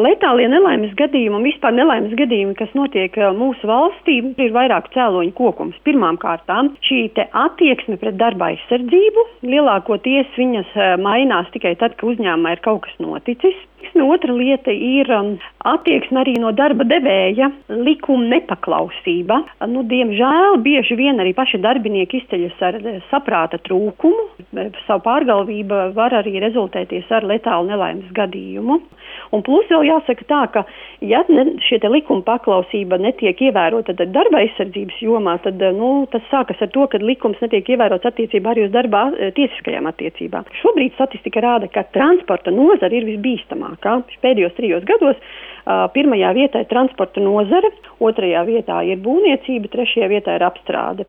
Letālie nelaimes gadījumi un vispār nelaimes gadījumi, kas notiek mūsu valstī, ir vairāk cēloņu kokums. Pirmām kārtām šī te attieksme pret darba aizsardzību, lielākoties viņas mainās tikai tad, ka uzņēmumā ir kaut kas noticis. Otra lieta ir attieksme arī no darba devēja, likuma nepaklausība. Diemžēl bieži vien arī paši darbinieki izceļas ar saprāta trūkumu. Savu pārgalvību var arī rezultēties ar letālu nelaimes gadījumu. Un plus vēl jāsaka tā, ka ja šie te likuma paklausība netiek ievērota darba aizsardzības jomā, tad tas sākas ar to, ka likums netiek ievērots attiecībā arī uz darbā tiesiskajām attiecībām. Šobrīd statistika rāda, ka transporta nozara ir visbīstamākā. Pēdējos 3 gados pirmajā vietā ir transporta nozara, otrajā vietā ir būvniecība, trešajā vietā ir apstrāde.